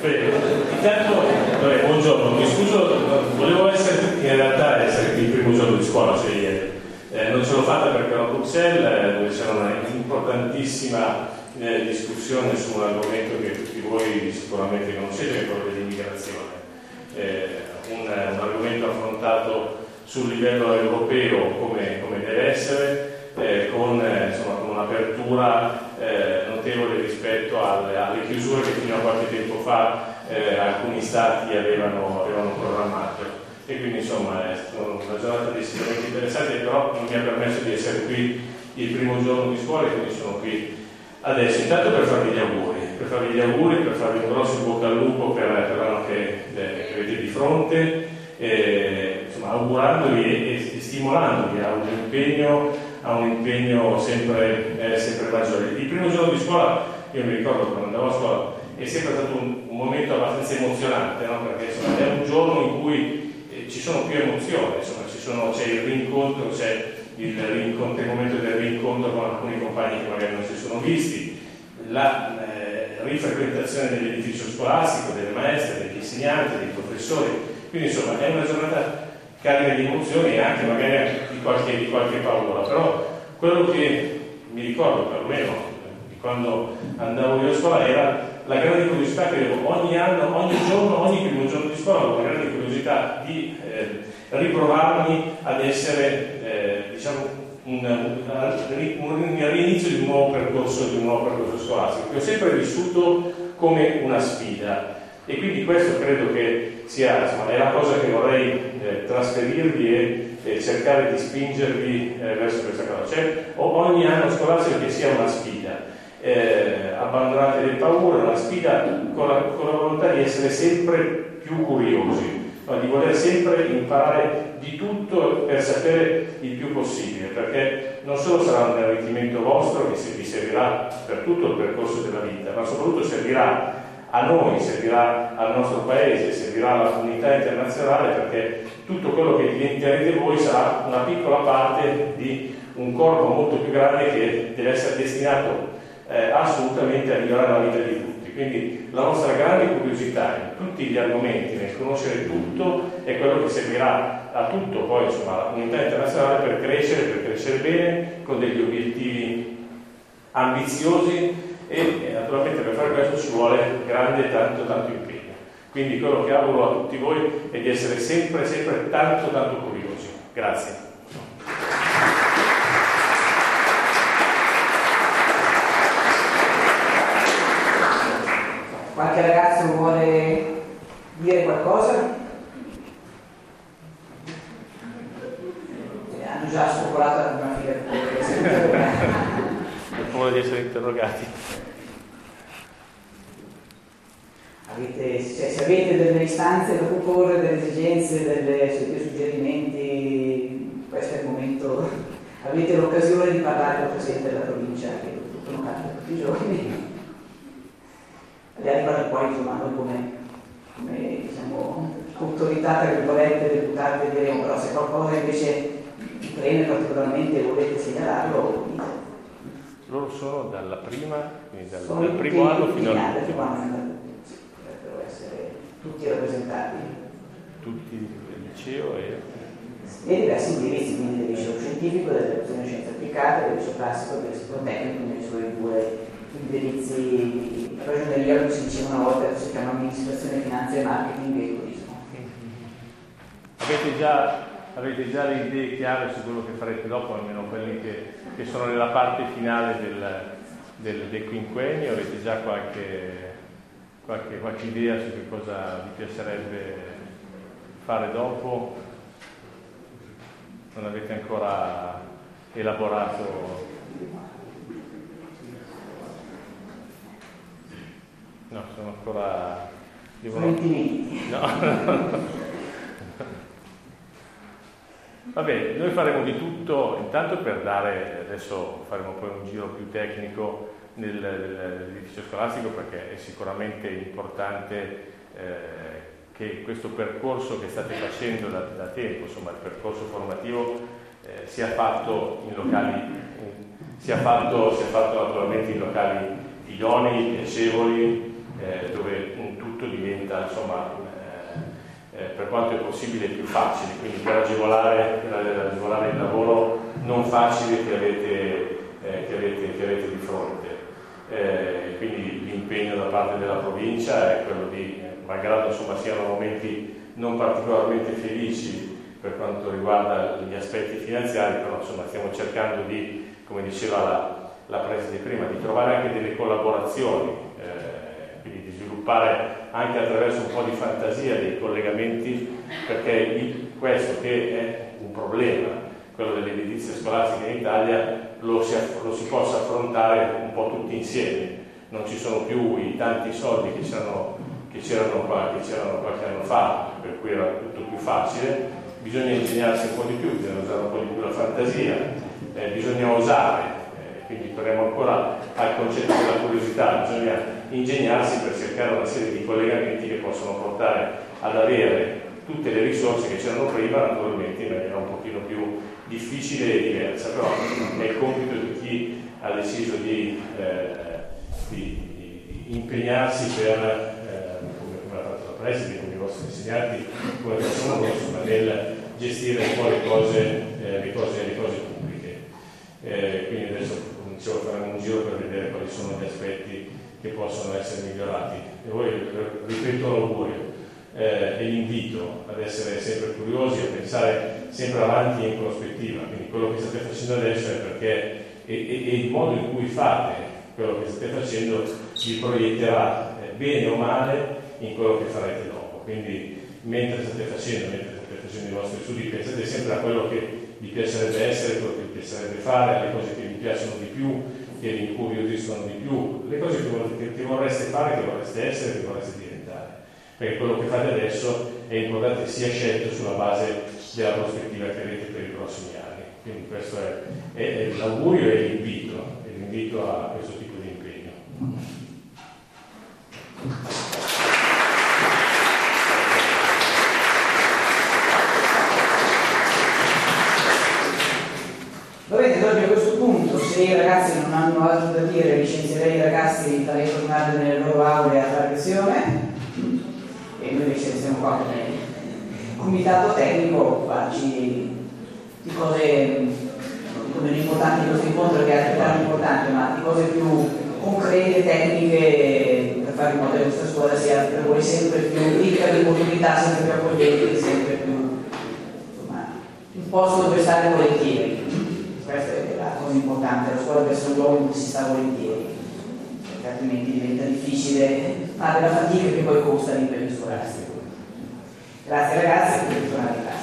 Intanto, buongiorno, mi scuso, volevo essere, in realtà essere il primo giorno di scuola, cioè ieri. Non ce l'ho fatta perché ero a Bruxelles, dove c'era una importantissima discussione su un argomento che tutti voi sicuramente conoscete, che è quello dell'immigrazione. Un argomento affrontato sul livello europeo come deve essere, con un'apertura notevole rispetto alle chiusure che fino a qualche tempo fa alcuni stati avevano programmato. E quindi insomma è stata una giornata decisamente interessante, però non mi ha permesso di essere qui il primo giorno di scuola, e quindi sono qui adesso intanto per farvi gli auguri, per farvi un grosso bocca al lupo per l'anno che avete di fronte, insomma augurandovi e stimolandovi a un impegno sempre maggiore. Il primo giorno di scuola, io mi ricordo quando andavo a scuola, è sempre stato un momento abbastanza emozionante, no? Perché insomma, è un giorno in cui ci sono più emozioni, insomma, c'è il rincontro, c'è il momento del rincontro con alcuni compagni che magari non si sono visti, la rifrequentazione dell'edificio scolastico, delle maestre, degli insegnanti, dei professori. Quindi insomma è una giornata carica di emozioni e anche magari di qualche paura, però quello che mi ricordo perlomeno di quando andavo io a scuola era la grande curiosità che avevo ogni anno, ogni giorno, ogni primo giorno di scuola, avevo la grande curiosità di riprovarmi ad essere un rinizio di un nuovo percorso scolastico, che ho sempre vissuto come una sfida. E quindi questo credo che sia, insomma, è la cosa che vorrei trasferirvi e cercare di spingervi verso questa cosa. Cioè ogni anno scolastico che sia una sfida, abbandonate le paure, una sfida con la volontà di essere sempre più curiosi, di voler sempre imparare di tutto per sapere il più possibile, perché non solo sarà un arricchimento vostro che vi servirà per tutto il percorso della vita, ma soprattutto servirà a noi, servirà al nostro paese, servirà alla comunità internazionale, perché tutto quello che diventerete voi sarà una piccola parte di un corpo molto più grande che deve essere destinato assolutamente a migliorare la vita di tutti. Quindi la nostra grande curiosità in tutti gli argomenti, nel conoscere tutto, è quello che servirà a tutto poi, insomma, alla comunità internazionale per crescere bene, con degli obiettivi ambiziosi, e naturalmente per fare questo ci vuole grande tanto impegno. Quindi quello che auguro a tutti voi è di essere sempre tanto curiosi. Grazie. Qualche ragazzo vuole dire qualcosa? Hanno già spopolato la prima fila. Per favore di essere interrogati. Se avete delle istanze da proporre, delle esigenze, dei suggerimenti, questo è il momento. Avete l'occasione di parlare con il Presidente della provincia, che non capita tutti i giorni. Poi insomma noi come diciamo autorità tra virgolette deputati diremo, però se qualcosa invece vi preme particolarmente e volete segnalarlo, loro sono dal primo anno fino all'ultimo. Dovrebbero essere tutti rappresentati, tutti il liceo e diversi indirizzi, quindi del liceo scientifico, dell'opzione scienze applicate, del liceo classico, del liceo tecnico, nei suoi due indirizzi. La ragioneria, come si diceva una volta, si chiama amministrazione, finanza e marketing e turismo. Avete già le idee chiare su quello che farete dopo, almeno quelli che sono nella parte finale del quinquennio? Avete già qualche idea su che cosa vi piacerebbe fare dopo? Non avete ancora elaborato? No, sono ancora... No. Vabbè, noi faremo di tutto, intanto per adesso faremo poi un giro più tecnico nell'edificio scolastico, perché è sicuramente importante che questo percorso che state facendo da tempo, insomma il percorso formativo, sia fatto naturalmente in locali idonei, piacevoli, dove tutto diventa diventa, insomma, per quanto è possibile più facile, quindi per agevolare il lavoro non facile che avete di fronte. Quindi l'impegno da parte della provincia è quello di, malgrado insomma siano momenti non particolarmente felici per quanto riguarda gli aspetti finanziari, però insomma stiamo cercando di, come diceva la preside prima, di trovare anche delle collaborazioni, quindi di sviluppare anche attraverso un po' di fantasia dei collegamenti, perché questo che è un problema, quello dell'edilizia scolastica in Italia, lo si possa affrontare un po' tutti insieme. Non ci sono più i tanti soldi che c'erano qualche anno fa, per cui era tutto più facile. Bisogna ingegnarsi un po' di più, bisogna usare un po' di più la fantasia, bisogna osare, quindi torniamo ancora al concetto della curiosità, bisogna ingegnarsi per cercare una serie di collegamenti che possono portare ad avere tutte le risorse che c'erano prima, naturalmente in maniera un pochino più difficile e diversa, però è il compito di chi ha deciso di impegnarsi per, come ha fatto la preside, come i vostri insegnanti, come facciamo noi, insomma, nel gestire un po' le cose pubbliche. Quindi adesso dicevo, faremo un giro per vedere quali sono gli aspetti che possono essere migliorati. E voi, ripeto l'augurio e l'invito ad essere sempre curiosi, a pensare sempre avanti e in prospettiva. Quindi quello che state facendo adesso è perché e il modo in cui fate quello che state facendo vi proietterà bene o male in quello che farete dopo. Quindi mentre state facendo i vostri studi, pensate sempre a quello che vi piacerebbe essere, quello che vi piacerebbe fare, alle cose che vi piacciono di più, che vi incuriosiscono di più, le cose che vorreste fare, che vorreste essere, che vorreste diventare. Perché quello che fate adesso è importante sia scelto sulla base della prospettiva che avete per i prossimi anni. Quindi questo è l'augurio e l'invito a questo tipo di impegno. Va bene, allora a questo punto, se i ragazzi non hanno altro da dire, licenzierei i ragazzi, farei tornare nelle loro aule a fare lezione e noi invece siamo qua come comitato tecnico farci di cose meno importanti di questo incontro, che altri erano importanti, ma di cose più concrete, tecniche, per fare in modo che questa scuola sia per voi sempre più ricca di opportunità, sempre più accogliente, sempre più, insomma, un posto dove stare volentieri. Questa è la cosa importante, la scuola deve essere un luogo in cui si sta volentieri, perché altrimenti diventa difficile fare la fatica che poi costa l'impegno scolastico. Grazie ragazzi, per tornare a casa.